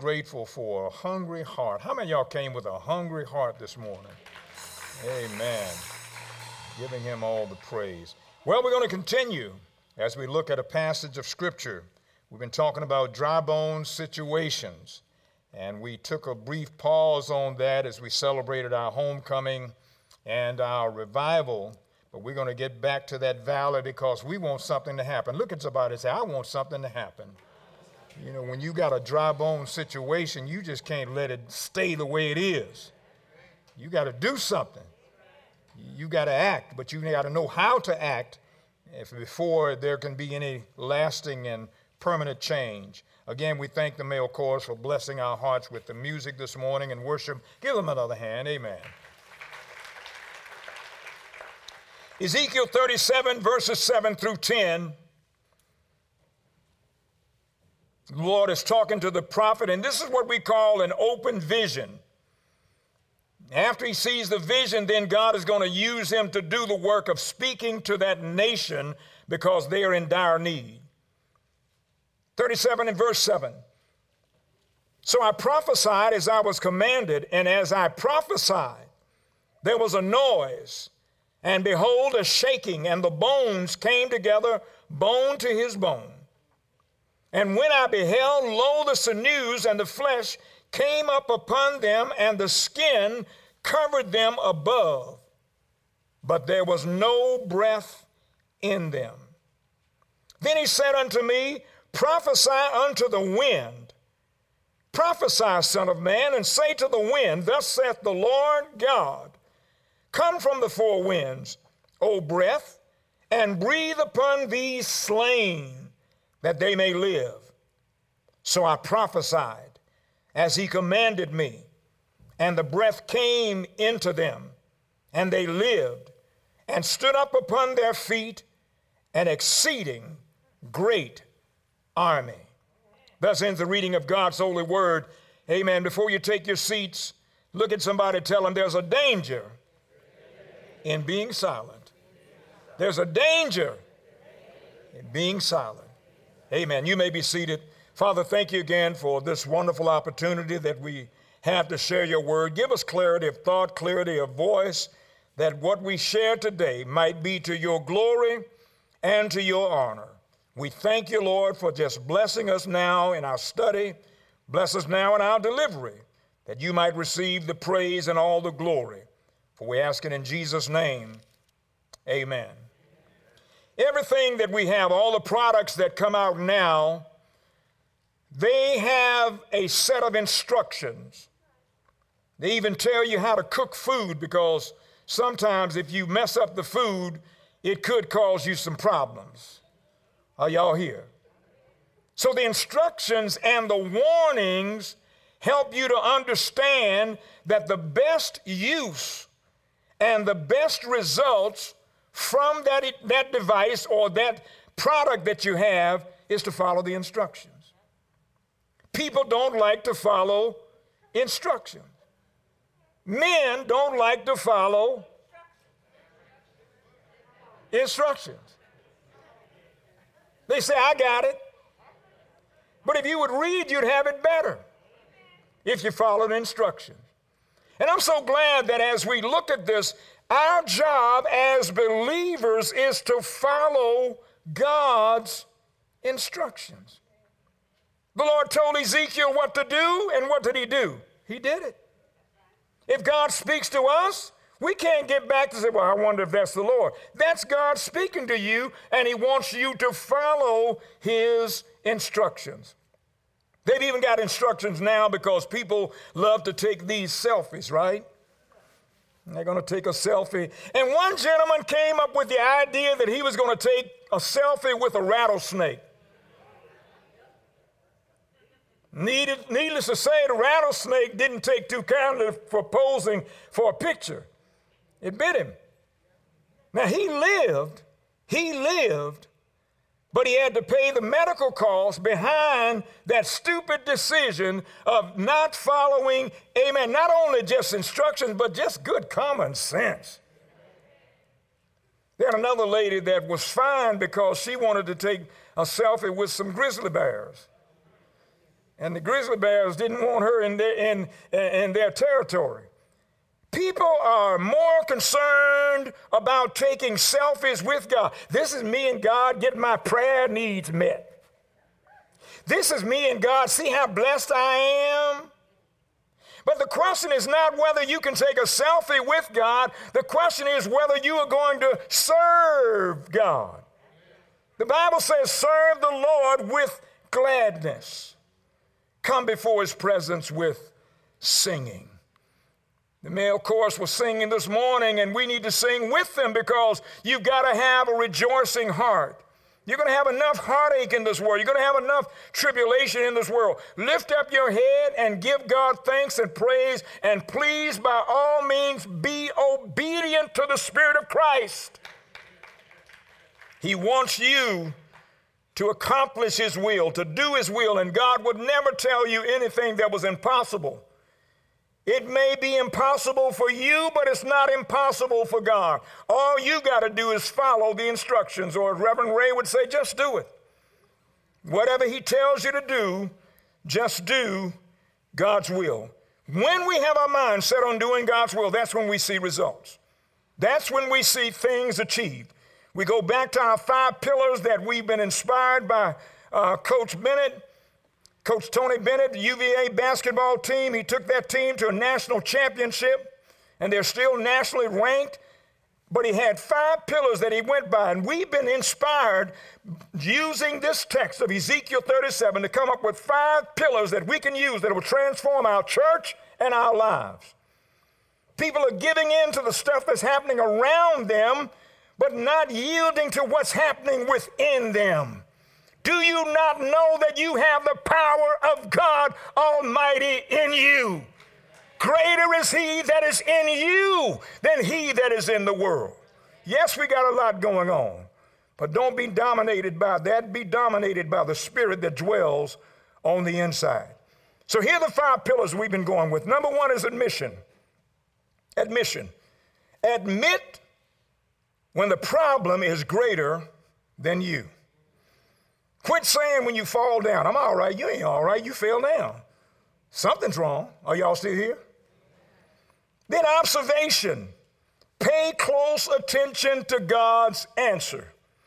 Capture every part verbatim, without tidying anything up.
grateful for a hungry heart. How many of y'all came with a hungry heart this morning? Amen. Giving him all the praise. Well, we're going to continue as we look at a passage of Scripture. We've been talking about dry bone situations, and we took a brief pause on that as we celebrated our homecoming and our revival. But we're going to get back to that valley because we want something to happen. Look at somebody and say, I want something to happen. You know, when you got a dry bone situation, you just can't let it stay the way it is. You got to do something. You got to act, but you got to know how to act if, before there can be any lasting and permanent change. Again, we thank the male chorus for blessing our hearts with the music this morning and worship. Give them another hand. Amen. Ezekiel thirty-seven, verses seven through ten. The Lord is talking to the prophet, and this is what we call an open vision. After he sees the vision, then God is going to use him to do the work of speaking to that nation because they are in dire need. thirty-seven and verse seven. So I prophesied as I was commanded, and as I prophesied, there was a noise, and behold, a shaking, and the bones came together, bone to his bone. And when I beheld, lo, the sinews and the flesh came up upon them, and the skin covered them above, but there was no breath in them. Then he said unto me, prophesy unto the wind. Prophesy, son of man, and say to the wind, thus saith the Lord God, come from the four winds, O breath, and breathe upon these slain, that they may live. So I prophesied as he commanded me, and the breath came into them, and they lived, and stood up upon their feet, an exceeding great army. Thus ends the reading of God's holy word. Amen. Before you take your seats, look at somebody, tell them there's a danger in being silent. There's a danger in being silent. Amen. You may be seated. Father, thank you again for this wonderful opportunity that we have to share your word. Give us clarity of thought, clarity of voice, that what we share today might be to your glory and to your honor. We thank you, Lord, for just blessing us now in our study. Bless us now in our delivery, that you might receive the praise and all the glory. For we ask it in Jesus' name. Amen. Everything that we have, all the products that come out now, they have a set of instructions. They even tell you how to cook food, because sometimes if you mess up the food, it could cause you some problems. Are y'all here? So the instructions and the warnings help you to understand that the best use and the best results from that, that device or that product that you have is to follow the instructions. People don't like to follow instructions. Men don't like to follow instructions. They say, I got it. But if you would read, you'd have it better if you followed instructions. And I'm so glad that as we look at this, our job as believers is to follow God's instructions. The Lord told Ezekiel what to do, and what did he do? He did it. If God speaks to us, we can't get back to say, well, I wonder if that's the Lord. That's God speaking to you, and he wants you to follow his instructions. They've even got instructions now because people love to take these selfies, right? And they're going to take a selfie. And one gentleman came up with the idea that he was going to take a selfie with a rattlesnake. Needed, needless to say, the rattlesnake didn't take too kindly for posing for a picture. It bit him. Now, he lived, he lived, but he had to pay the medical costs behind that stupid decision of not following, amen, not only just instructions, but just good common sense. There had another lady that was fined because she wanted to take a selfie with some grizzly bears. And the grizzly bears didn't want her in their, in, in their territory. People are more concerned about taking selfies with God. This is me and God getting my prayer needs met. This is me and God, see how blessed I am? But the question is not whether you can take a selfie with God. The question is whether you are going to serve God. The Bible says, serve the Lord with gladness. Come before his presence with singing. The male chorus was singing this morning, and we need to sing with them because you've got to have a rejoicing heart. You're going to have enough heartache in this world. You're going to have enough tribulation in this world. Lift up your head and give God thanks and praise, and please, by all means, be obedient to the Spirit of Christ. He wants you to accomplish his will, to do his will, and God would never tell you anything that was impossible. It may be impossible for you, but it's not impossible for God. All you got to do is follow the instructions, or as Reverend Ray would say, just do it. Whatever he tells you to do, just do God's will. When we have our mind set on doing God's will, that's when we see results. That's when we see things achieved. We go back to our five pillars that we've been inspired by uh, Coach Bennett. Coach Tony Bennett, the U V A basketball team, he took that team to a national championship, and they're still nationally ranked. But he had five pillars that he went by, and we've been inspired using this text of Ezekiel thirty-seven to come up with five pillars that we can use that will transform our church and our lives. People are giving in to the stuff that's happening around them, but not yielding to what's happening within them. Do you not know that you have the power of God Almighty in you? Greater is he that is in you than he that is in the world. Yes, we got a lot going on, but don't be dominated by that. Be dominated by the Spirit that dwells on the inside. So here are the five pillars we've been going with. Number one is admission. Admission. Admit when the problem is greater than you. Quit saying when you fall down, I'm all right. You ain't all right. You fell down. Something's wrong. Are y'all still here? Then observation. Pay close attention to God's answer.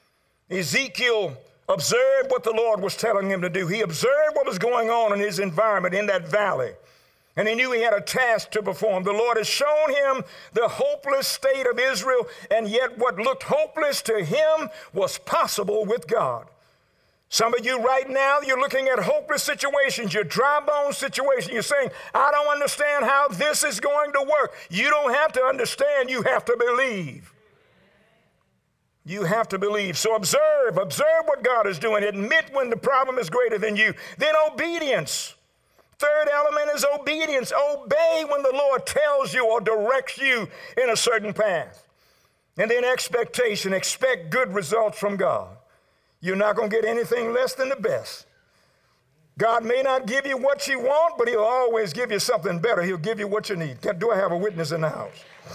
Ezekiel observed what the Lord was telling him to do. He observed what was going on in his environment in that valley, and he knew he had a task to perform. The Lord has shown him the hopeless state of Israel, and yet what looked hopeless to him was possible with God. Some of you right now, you're looking at hopeless situations, your dry bone situation. You're saying, I don't understand how this is going to work. You don't have to understand. You have to believe. You have to believe. So observe. Observe what God is doing. Admit when the problem is greater than you. Then obedience. Third element is obedience. Obey when the Lord tells you or directs you in a certain path. And then expectation. Expect good results from God. You're not going to get anything less than the best. God may not give you what you want, but he'll always give you something better. He'll give you what you need. Do I have a witness in the house?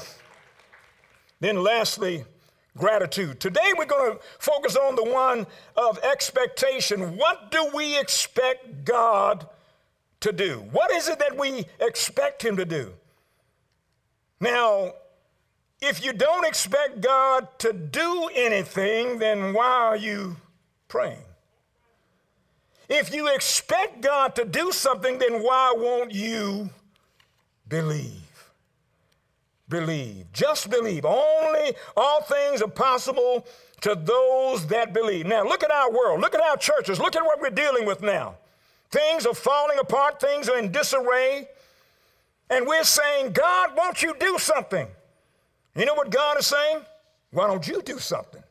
Then lastly, gratitude. Today we're going to focus on the one of expectation. What do we expect God to do? What is it that we expect him to do? Now, if you don't expect God to do anything, then why are you praying? If you expect God to do something, then why won't you believe? Believe. Just believe. Only all things are possible to those that believe. Now, look at our world. Look at our churches. Look at what we're dealing with now. Things are falling apart. Things are in disarray. And we're saying, God, won't you do something? You know what God is saying? Why don't you do something?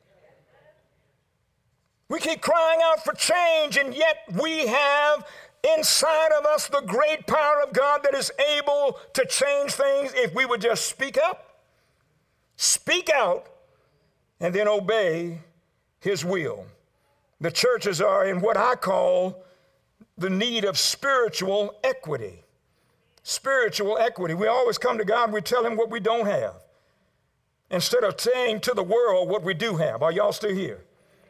We keep crying out for change, and yet we have inside of us the great power of God that is able to change things if we would just speak up, speak out, and then obey his will. The churches are in what I call the need of spiritual equity. Spiritual equity. We always come to God and we tell him what we don't have, instead of saying to the world what we do have. Are y'all still here?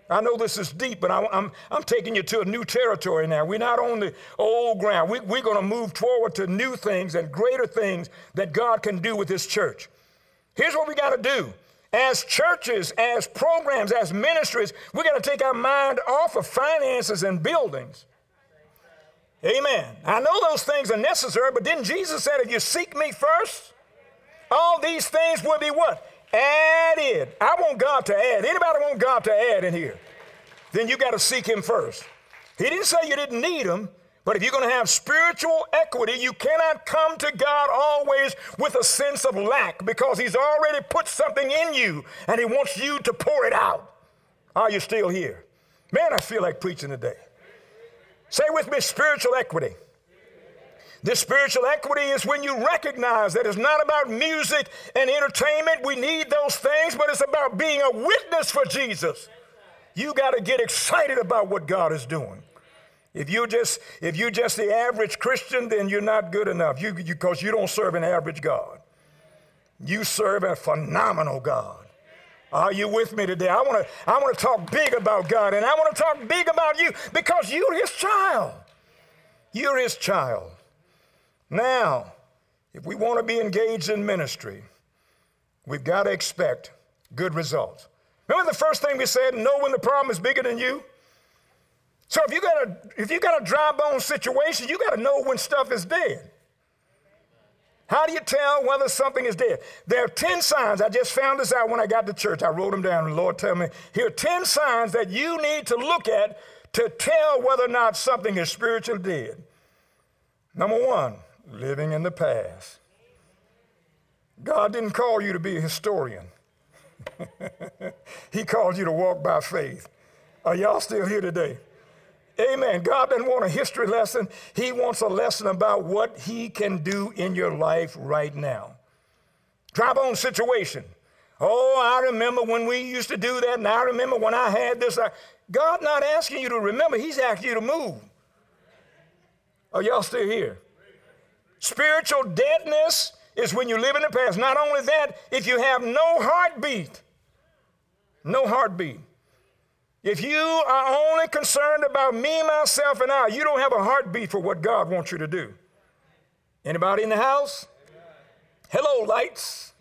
I know this is deep, but I, I'm, I'm taking you to a new territory now. We're not on the old ground. We, we're going to move forward to new things and greater things that God can do with His church. Here's what we got to do. As churches, as programs, as ministries, we got to take our mind off of finances and buildings. Amen. I know those things are necessary, but didn't Jesus say, if you seek me first, all these things will be what? Added. I want God to add. Anybody want God to add in here? Then you got to seek Him first. He didn't say you didn't need Him, but if you're going to have spiritual equity, you cannot come to God always with a sense of lack, because He's already put something in you and He wants you to pour it out. Are you still here? Man, I feel like preaching today. Say with me, spiritual equity. This spiritual equity is when you recognize that it's not about music and entertainment. We need those things, but it's about being a witness for Jesus. You got to get excited about what God is doing. If you're just if you're just the average Christian, then you're not good enough. You because you, you don't serve an average God. You serve a phenomenal God. Are you with me today? I want to I want to talk big about God, and I want to talk big about you because you're His child. You're His child. Now, if we want to be engaged in ministry, we've got to expect good results. Remember the first thing we said, know when the problem is bigger than you? So if you got a if you got a dry bone situation, you got to know when stuff is dead. How do you tell whether something is dead? There are ten signs. I just found this out when I got to church. I wrote them down, and the Lord told me, here are ten signs that you need to look at to tell whether or not something is spiritually dead. Number one, living in the past. God didn't call you to be a historian. He called you to walk by faith. Are y'all still here today? Amen. God doesn't want a history lesson. He wants a lesson about what He can do in your life right now. Dry bone situation. Oh, I remember when we used to do that, and I remember when I had this. I... God not asking you to remember. He's asking you to move. Are y'all still here? Spiritual deadness is when you live in the past. Not only that, if you have no heartbeat, no heartbeat. If you are only concerned about me, myself, and I, you don't have a heartbeat for what God wants you to do. Anybody in the house? Hello, lights.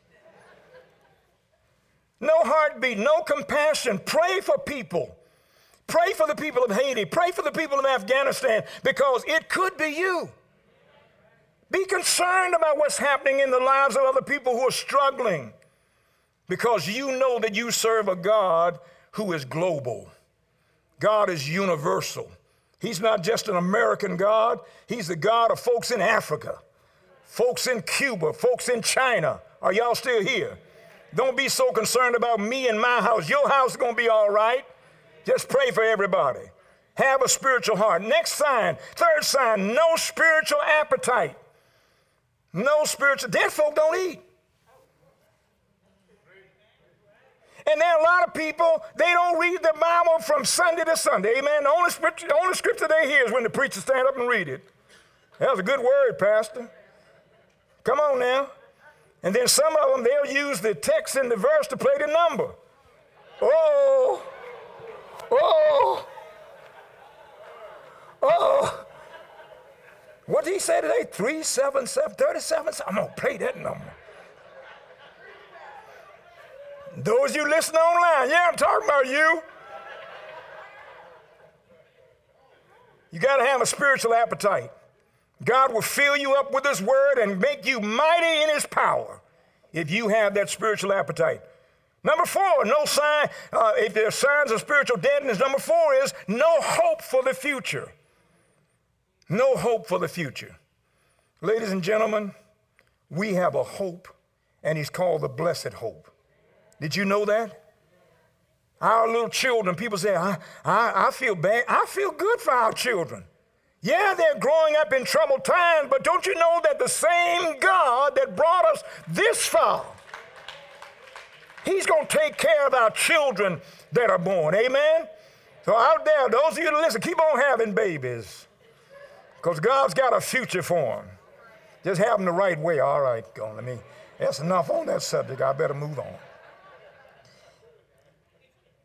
No heartbeat, no compassion. Pray for people. Pray for the people of Haiti. Pray for the people of Afghanistan, because it could be you. Be concerned about what's happening in the lives of other people who are struggling, because you know that you serve a God who is global. God is universal. He's not just an American God. He's the God of folks in Africa, folks in Cuba, folks in China. Are y'all still here? Don't be so concerned about me and my house. Your house is going to be all right. Just pray for everybody. Have a spiritual heart. Next sign, third sign, no spiritual appetite. No spiritual. Dead folk don't eat. And there are a lot of people, they don't read the Bible from Sunday to Sunday. Amen. The only scripture, the only scripture they hear is when the preacher stand up and read it. That was a good word, Pastor. Come on now. And then some of them, they'll use the text in the verse to play the number. Oh, oh, oh. What did he say today? three, seven, seven, thirty-seven? I'm going to play that number. Those of you listening online, yeah, I'm talking about you. You got to have a spiritual appetite. God will fill you up with His word and make you mighty in His power if you have that spiritual appetite. Number four, no sign, uh, if there are signs of spiritual deadness, number four is no hope for the future. No hope for the future. Ladies and gentlemen, we have a hope, and He's called the blessed hope. Did you know that? Our little children, people say, I, I, I feel bad. I feel good for our children. Yeah, they're growing up in troubled times, but don't you know that the same God that brought us this far, He's going to take care of our children that are born. Amen? So out there, those of you that listen, keep on having babies, because God's got a future for them. Just have them the right way. All right, go on. Let me, that's enough on that subject. I better move on.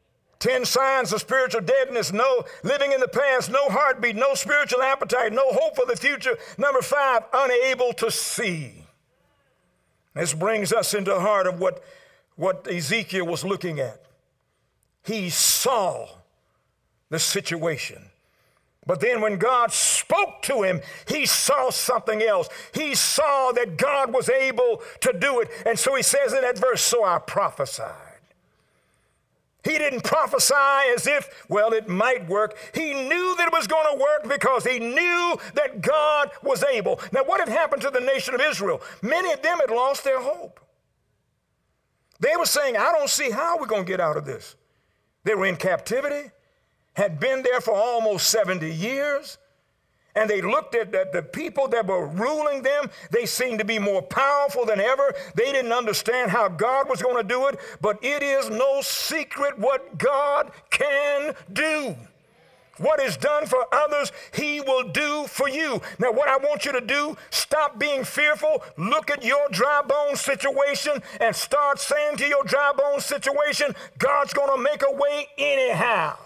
Ten signs of spiritual deadness, no living in the past, no heartbeat, no spiritual appetite, no hope for the future. Number five, unable to see. This brings us into the heart of what, what Ezekiel was looking at. He saw the situation. But then when God spoke to him, he saw something else. He saw that God was able to do it. And so he says in that verse, so I prophesied. He didn't prophesy as if, well, it might work. He knew that it was going to work because he knew that God was able. Now, what had happened to the nation of Israel? Many of them had lost their hope. They were saying, I don't see how we're going to get out of this. They were in captivity, had been there for almost seventy years. And they looked at, at the people that were ruling them. They seemed to be more powerful than ever. They didn't understand how God was going to do it. But it is no secret what God can do. What is done for others, he will do for you. Now, what I want you to do, stop being fearful. Look at your dry bone situation and start saying to your dry bone situation, God's going to make a way anyhow.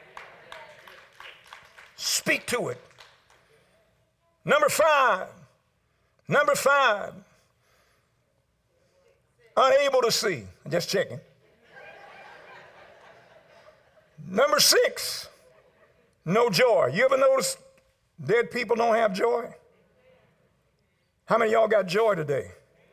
Speak to it. Number five, number five, unable to see. Just checking. Number six, no joy. You ever notice dead people don't have joy? How many of y'all got joy today?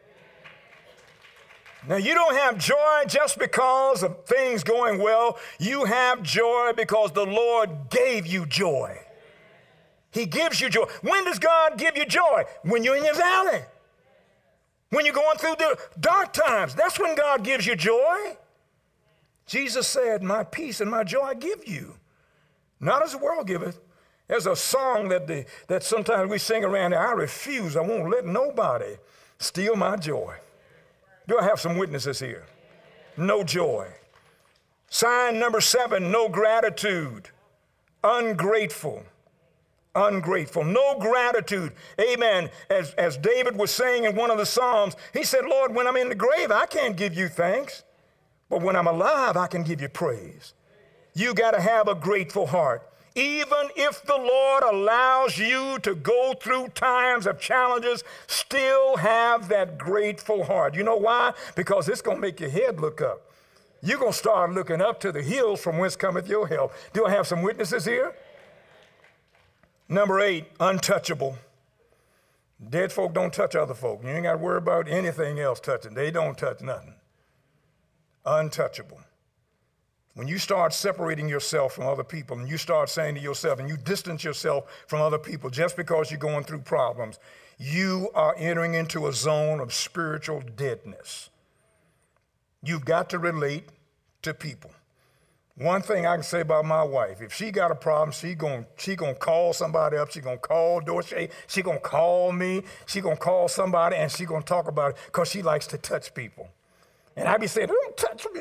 Now, you don't have joy just because of things going well. You have joy because the Lord gave you joy. He gives you joy. When does God give you joy? When you're in your valley. When you're going through the dark times. That's when God gives you joy. Jesus said, my peace and my joy I give you. Not as the world giveth. There's a song that, the, that sometimes we sing around here. I refuse. I won't let nobody steal my joy. Do I have some witnesses here? No joy. Sign number seven, no gratitude. Ungrateful. Ungrateful, no gratitude. Amen. As, as David was saying in one of the Psalms, he said, Lord, when I'm in the grave, I can't give you thanks. But when I'm alive, I can give you praise. You got to have a grateful heart. Even if the Lord allows you to go through times of challenges, still have that grateful heart. You know why? Because it's going to make your head look up. You're going to start looking up to the hills from whence cometh your help. Do I have some witnesses here? Number eight, untouchable. Dead folk don't touch other folk. You ain't got to worry about anything else touching. They don't touch nothing. Untouchable. When you start separating yourself from other people and you start saying to yourself and you distance yourself from other people just because you're going through problems, you are entering into a zone of spiritual deadness. You've got to relate to people. One thing I can say about my wife, if she got a problem, she gon' she gonna call somebody up. She gonna call Dorsey. She gonna call me. She gonna call somebody, and she gonna talk about it because she likes to touch people. And I be saying, don't touch me.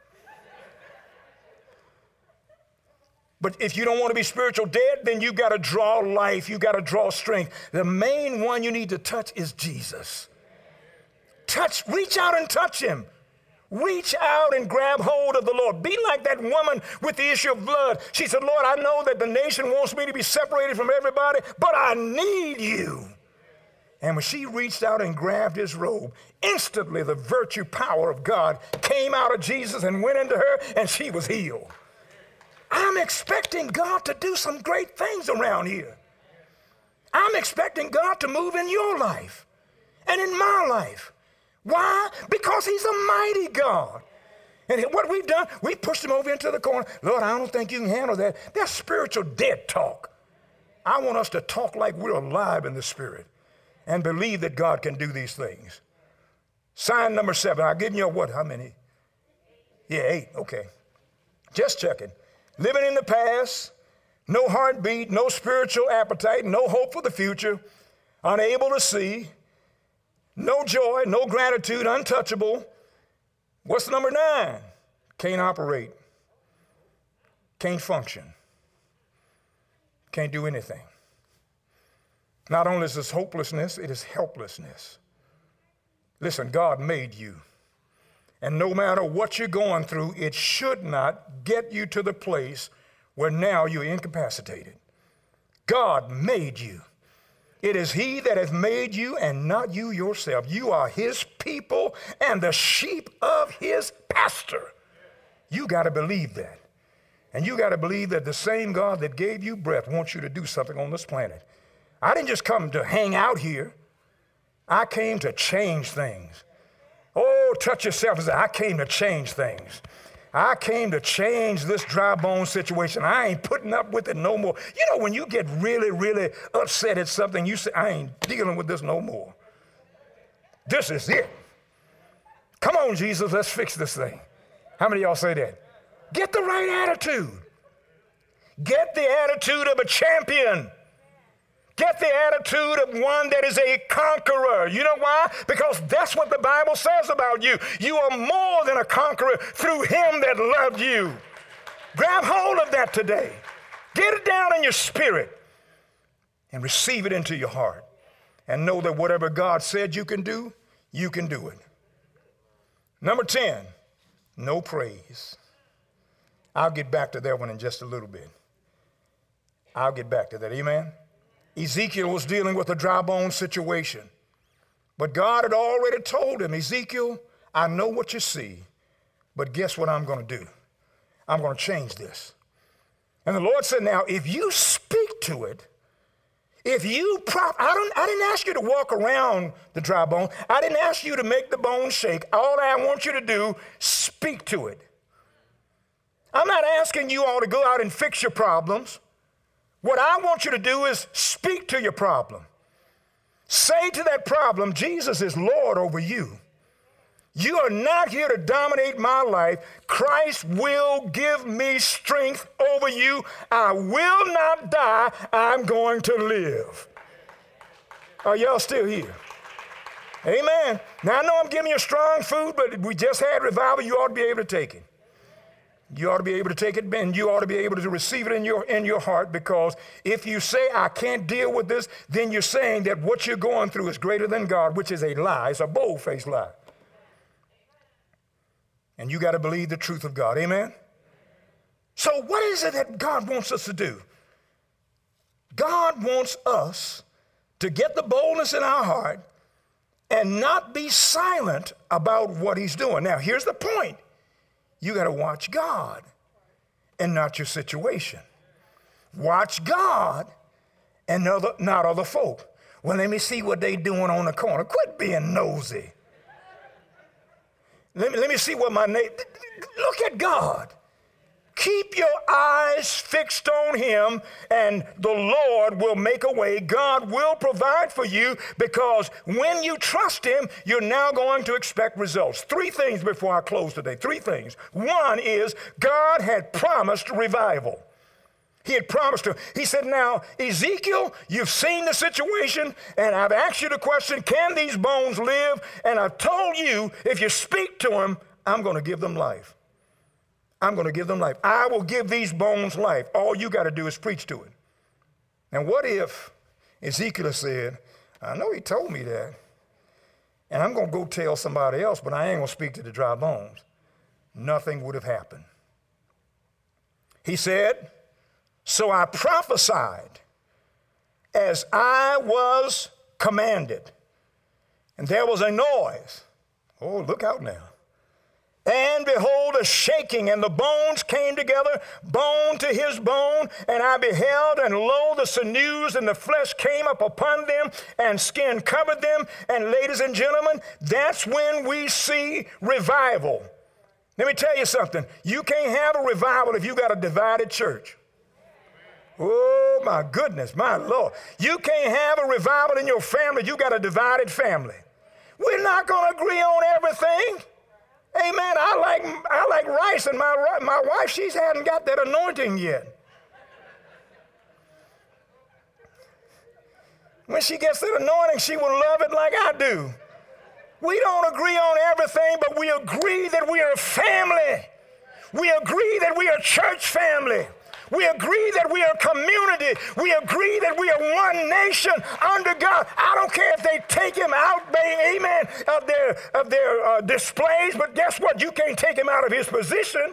But if you don't want to be spiritual dead, then you got to draw life. You got to draw strength. The main one you need to touch is Jesus. Touch, reach out and touch him. Reach out and grab hold of the Lord. Be like that woman with the issue of blood. She said, Lord, I know that the nation wants me to be separated from everybody, but I need you. And when she reached out and grabbed his robe, instantly the virtue power of God came out of Jesus and went into her, and she was healed. I'm expecting God to do some great things around here. I'm expecting God to move in your life and in my life. Why? Because he's a mighty God. And what we've done, we pushed him over into the corner. Lord, I don't think you can handle that. That's spiritual dead talk. I want us to talk like we're alive in the spirit and believe that God can do these things. Sign number seven. I'll give you what? How many? Yeah, eight. Okay. Just checking. Living in the past, no heartbeat, no spiritual appetite, no hope for the future, unable to see, no joy, no gratitude, untouchable. What's number nine? Can't operate, can't function, can't do anything. Not only is this hopelessness, it is helplessness. Listen, God made you, And no matter what you're going through, it should not get you to the place where now you're incapacitated. God made you. It is he that has made you and not you yourself. You are his people and the sheep of his pasture. You got to believe that. And you got to believe that the same God that gave you breath wants you to do something on this planet. I didn't just come to hang out here. I came to change things. Oh, touch yourself and say, I came to change things. I came to change this dry bone situation. I ain't putting up with it no more. You know, when you get really, really upset at something, you say, I ain't dealing with this no more. This is it. Come on, Jesus, let's fix this thing. How many of y'all say that? Get the right attitude. Get the attitude of a champion. Get the attitude of one that is a conqueror. You know why? Because that's what the Bible says about you. You are more than a conqueror through him that loved you. Grab hold of that today. Get it down in your spirit and receive it into your heart. And know that whatever God said you can do, you can do it. Number ten, no praise. I'll get back to that one in just a little bit. I'll get back to that. Amen? Ezekiel was dealing with a dry bone situation. But God had already told him, Ezekiel, I know what you see, but guess what I'm going to do? I'm going to change this. And the Lord said, now, if you speak to it, if you, prop, I, don't, I didn't ask you to walk around the dry bone. I didn't ask you to make the bone shake. All I want you to do, speak to it. I'm not asking you all to go out and fix your problems. What I want you to do is speak to your problem. Say to that problem, Jesus is Lord over you. You are not here to dominate my life. Christ will give me strength over you. I will not die. I'm going to live. Are y'all still here? Amen. Now, I know I'm giving you strong food, but we just had revival. You ought to be able to take it. You ought to be able to take it, and you ought to be able to receive it in your, in your heart, because if you say, I can't deal with this, then you're saying that what you're going through is greater than God, which is a lie. It's a bold-faced lie. And you got to believe the truth of God. Amen? So what is it that God wants us to do? God wants us to get the boldness in our heart and not be silent about what he's doing. Now, here's the point. You got to watch God and not your situation. Watch God and other, not other folk. Well, let me see what they doing on the corner. Quit being nosy. Let me, let me see what my neighbor, look at God. Keep your eyes fixed on him, and the Lord will make a way. God will provide for you, because when you trust him, you're now going to expect results. Three things before I close today. Three things. One is God had promised revival. He had promised to. He said, now, Ezekiel, you've seen the situation, and I've asked you the question, can these bones live? And I've told you, if you speak to them, I'm going to give them life. I'm going to give them life. I will give these bones life. All you got to do is preach to it. Now, what if Ezekiel said, I know he told me that, and I'm going to go tell somebody else, but I ain't going to speak to the dry bones? Nothing would have happened. He said, so I prophesied as I was commanded. And there was a noise. Oh, look out now. And behold, a shaking, and the bones came together, bone to his bone. And I beheld, and lo, the sinews and the flesh came up upon them, and skin covered them. And ladies and gentlemen, that's when we see revival. Let me tell you something. You can't have a revival if you got a divided church. Oh, my goodness, my Lord. You can't have a revival in your family if you got a divided family. We're not going to agree on everything. Amen. I like I like rice, and my my wife, she hasn't got that anointing yet. When she gets that anointing, she will love it like I do. We don't agree on everything, but we agree that we are a family. We agree that we are a church family. We agree that we are a community. We agree that we are one nation under God. I don't care if they take him out they, amen, of their, of their uh, displays, but guess what? You can't take him out of his position.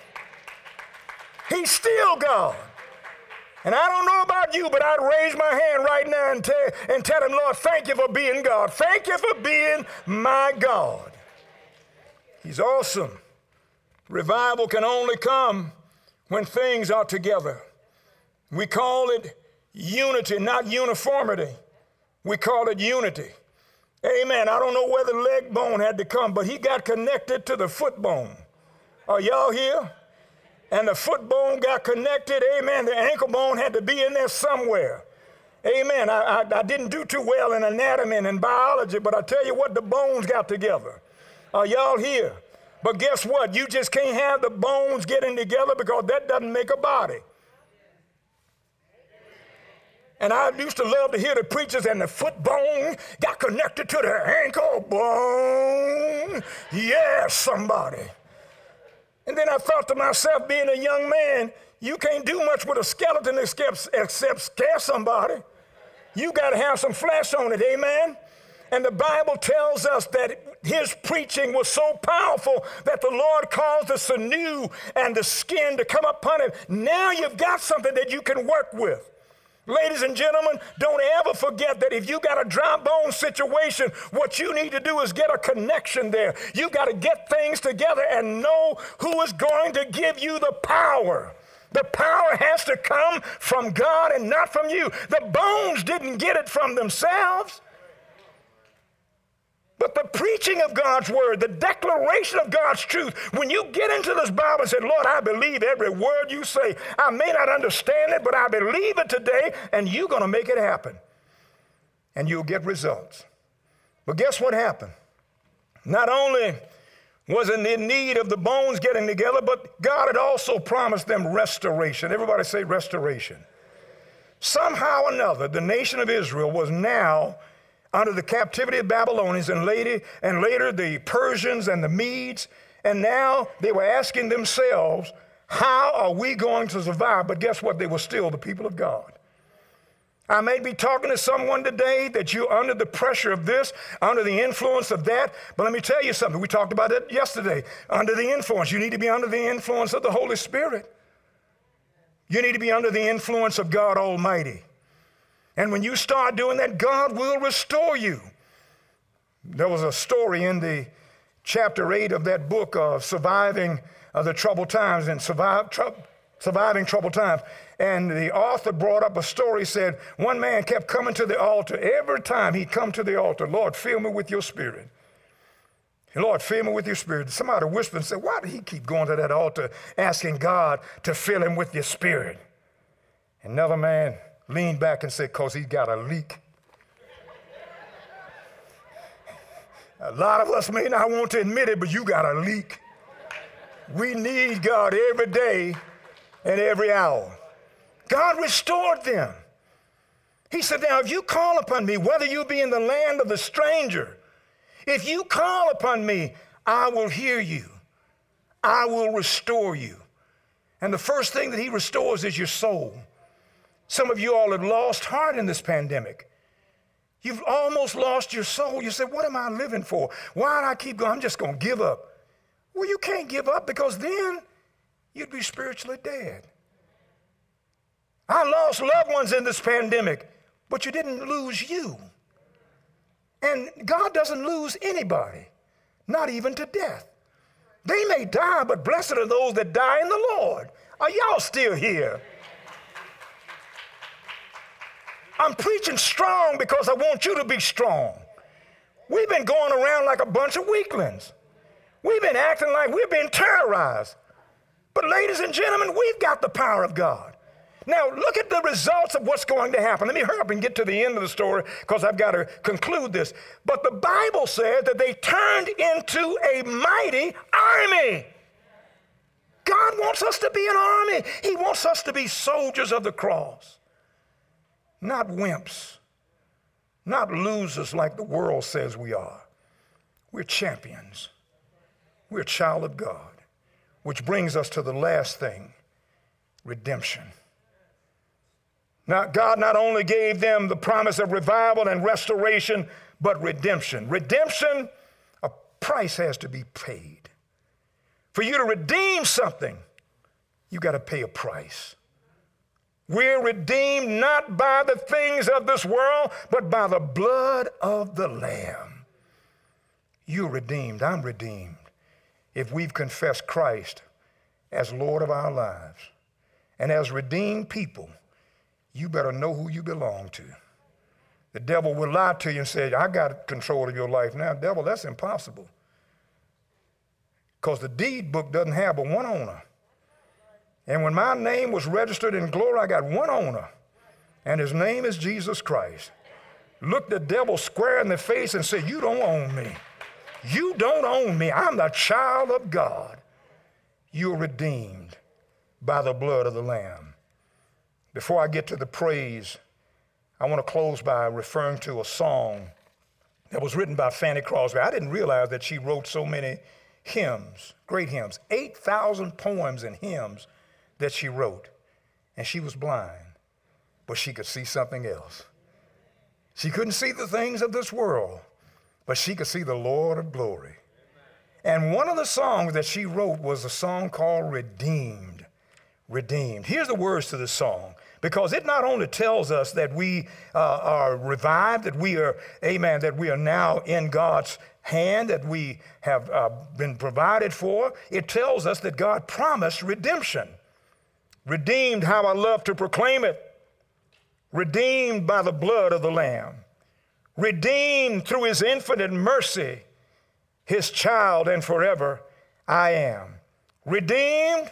He's still God. And I don't know about you, but I'd raise my hand right now and tell, and tell him, Lord, thank you for being God. Thank you for being my God. He's awesome. Revival can only come when things are together. We call it unity, not uniformity. We call it unity. Amen. I don't know where the leg bone had to come, but he got connected to the foot bone. Are y'all here? And the foot bone got connected. Amen. The ankle bone had to be in there somewhere. Amen. I, I, I didn't do too well in anatomy and in biology, but I tell you what, the bones got together. Are y'all here? But guess what? You just can't have the bones getting together because that doesn't make a body. And I used to love to hear the preachers, and the foot bone got connected to the ankle bone. Yes, somebody. And then I thought to myself, being a young man, you can't do much with a skeleton except, except scare somebody. You got to have some flesh on it, amen? And the Bible tells us that his preaching was so powerful that the Lord caused the sinew and the skin to come upon him. Now you've got something that you can work with. Ladies and gentlemen, don't ever forget that if you got a dry bone situation, what you need to do is get a connection there. You got to get things together and know who is going to give you the power. The power has to come from God and not from you. The bones didn't get it from themselves. But the preaching of God's word, the declaration of God's truth, when you get into this Bible and say, Lord, I believe every word you say. I may not understand it, but I believe it today, and you're going to make it happen. And you'll get results. But guess what happened? Not only was it in need of the bones getting together, but God had also promised them restoration. Everybody say restoration. Somehow or another, the nation of Israel was now under the captivity of Babylonians, and later, and later the Persians and the Medes, and now they were asking themselves, how are we going to survive? But guess what? They were still the people of God. I may be talking to someone today that you're under the pressure of this, under the influence of that, but let me tell you something. We talked about it yesterday. Under the influence, you need to be under the influence of the Holy Spirit. You need to be under the influence of God Almighty. And when you start doing that, God will restore you. There was a story in the chapter eight of that book of surviving uh, the troubled times and survive, tr- surviving troubled times. And the author brought up a story, said one man kept coming to the altar. Every time he'd come to the altar, Lord, fill me with your spirit. Lord, fill me with your spirit. Somebody whispered and said, why did he keep going to that altar asking God to fill him with your spirit? Another man leaned back and said, because he's got a leak. A lot of us may not want to admit it, but you got a leak. We need God every day and every hour. God restored them. He said, now, if you call upon me, whether you be in the land of the stranger, if you call upon me, I will hear you. I will restore you. And the first thing that he restores is your soul. Some of you all have lost heart in this pandemic. You've almost lost your soul. You say, what am I living for? Why do I keep going? I'm just going to give up. Well, you can't give up because then you'd be spiritually dead. I lost loved ones in this pandemic, but you didn't lose you. And God doesn't lose anybody, not even to death. They may die, but blessed are those that die in the Lord. Are y'all still here? I'm preaching strong because I want you to be strong. We've been going around like a bunch of weaklings. We've been acting like we're being terrorized. But ladies and gentlemen, we've got the power of God. Now, look at the results of what's going to happen. Let me hurry up and get to the end of the story because I've got to conclude this. But the Bible says that they turned into a mighty army. God wants us to be an army. He wants us to be soldiers of the cross. Not wimps, not losers like the world says we are. We're champions. We're a child of God, which brings us to the last thing, redemption. Now, God not only gave them the promise of revival and restoration, but redemption. Redemption, a price has to be paid. For you to redeem something, you got to pay a price. We're redeemed not by the things of this world, but by the blood of the Lamb. You're redeemed. I'm redeemed. If we've confessed Christ as Lord of our lives. And as redeemed people, you better know who you belong to. The devil will lie to you and say, I got control of your life now. Devil, that's impossible. Because the deed book doesn't have but one owner. And when my name was registered in glory, I got one owner, and his name is Jesus Christ. Look the devil square in the face and say, you don't own me. You don't own me. I'm the child of God. You're redeemed by the blood of the Lamb. Before I get to the praise, I want to close by referring to a song that was written by Fanny Crosby. I didn't realize that she wrote so many hymns, great hymns, eight thousand poems and hymns that she wrote. And she was blind, but she could see something else. She couldn't see the things of this world, but she could see the Lord of glory. And one of the songs that she wrote was a song called Redeemed. Redeemed. Here's the words to the song, because it not only tells us that we uh, are revived, that we are, amen, that we are now in God's hand, that we have uh, been provided for. It tells us that God promised redemption. Redeemed, how I love to proclaim it. Redeemed by the blood of the Lamb. Redeemed through his infinite mercy, his child, and forever I am. Redeemed,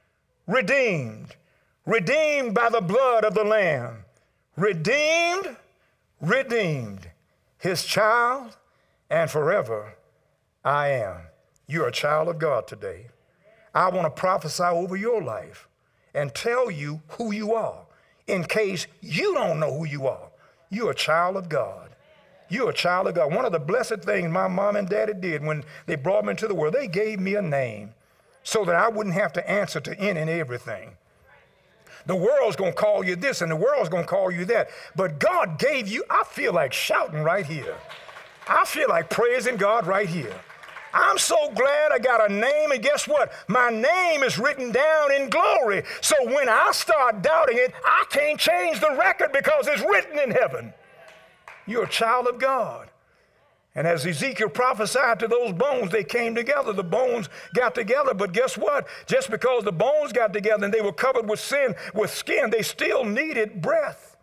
redeemed, redeemed by the blood of the Lamb. Redeemed, redeemed, his child, and forever I am. You're a child of God today. I want to prophesy over your life and tell you who you are in case you don't know who you are. You're a child of God. You're a child of God. One of the blessed things my mom and daddy did when they brought me into the world, they gave me a name so that I wouldn't have to answer to any and everything. The world's going to call you this and the world's going to call you that. But God gave you, I feel like shouting right here. I feel like praising God right here. I'm so glad I got a name, and guess what? My name is written down in glory. So when I start doubting it, I can't change the record because it's written in heaven. You're a child of God. And as Ezekiel prophesied to those bones, they came together. The bones got together, but guess what? Just because the bones got together and they were covered with sin, with skin, they still needed breath.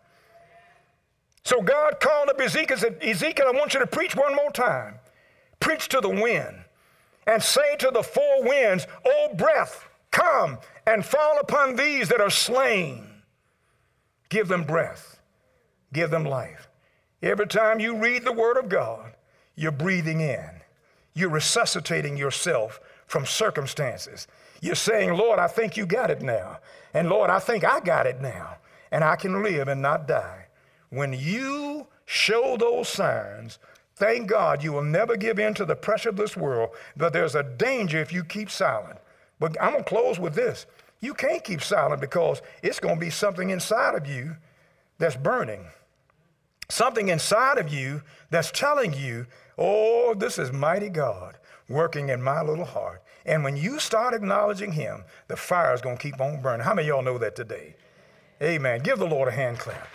So God called up Ezekiel and said, Ezekiel, I want you to preach one more time. Preach to the wind and say to the four winds, O breath, come and fall upon these that are slain. Give them breath. Give them life. Every time you read the word of God, you're breathing in. You're resuscitating yourself from circumstances. You're saying, Lord, I think you got it now. And Lord, I think I got it now. And I can live and not die. When you show those signs, thank God you will never give in to the pressure of this world, but there's a danger if you keep silent. But I'm going to close with this. You can't keep silent because it's going to be something inside of you that's burning. Something inside of you that's telling you, oh, this is mighty God working in my little heart. And when you start acknowledging him, the fire is going to keep on burning. How many of y'all know that today? Amen. Give the Lord a hand clap.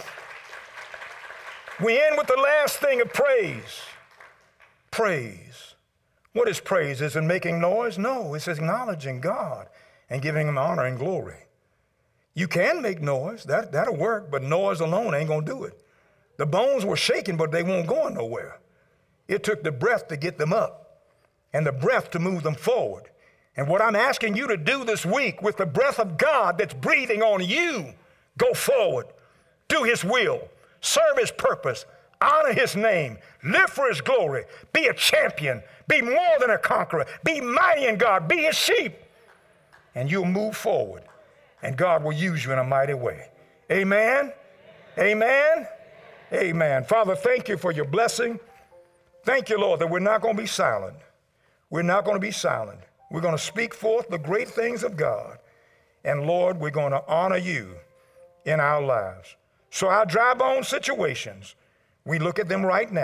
We end with the last thing of praise. Praise. What is praise? Is it making noise? No, it's acknowledging God and giving him honor and glory. You can make noise. That, that'll work, but noise alone ain't going to do it. The bones were shaking, but they weren't going nowhere. It took the breath to get them up and the breath to move them forward. And what I'm asking you to do this week with the breath of God that's breathing on you, go forward, do his will, serve his purpose, honor his name, live for his glory, be a champion, be more than a conqueror, be mighty in God, be his sheep, and you'll move forward, and God will use you in a mighty way. Amen? Amen? Amen. Father, thank you for your blessing. Thank you, Lord, that we're not going to be silent. We're not going to be silent. We're going to speak forth the great things of God, and Lord, we're going to honor you in our lives. So our dry bone situations, we look at them right now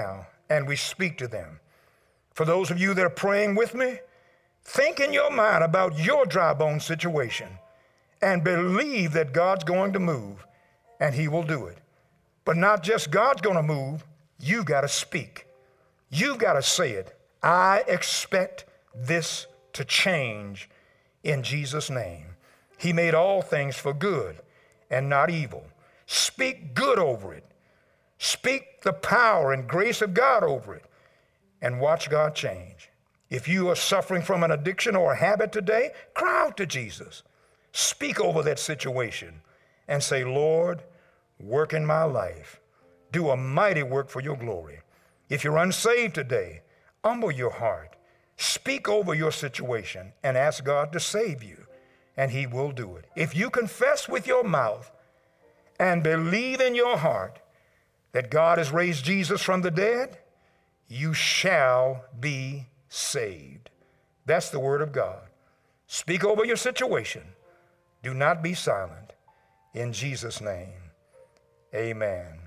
and we speak to them. For those of you that are praying with me, think in your mind about your dry bone situation and believe that God's going to move, and he will do it. But not just God's going to move, you got to speak. You've got to say it. I expect this to change in Jesus' name. He made all things for good and not evil. Speak good over it. Speak the power and grace of God over it, and watch God change. If you are suffering from an addiction or a habit today, cry out to Jesus. Speak over that situation and say, Lord, work in my life. Do a mighty work for your glory. If you're unsaved today, humble your heart. Speak over your situation and ask God to save you, and he will do it. If you confess with your mouth and believe in your heart that God has raised Jesus from the dead, you shall be saved. That's the word of God. Speak over your situation. Do not be silent. In Jesus' name, amen.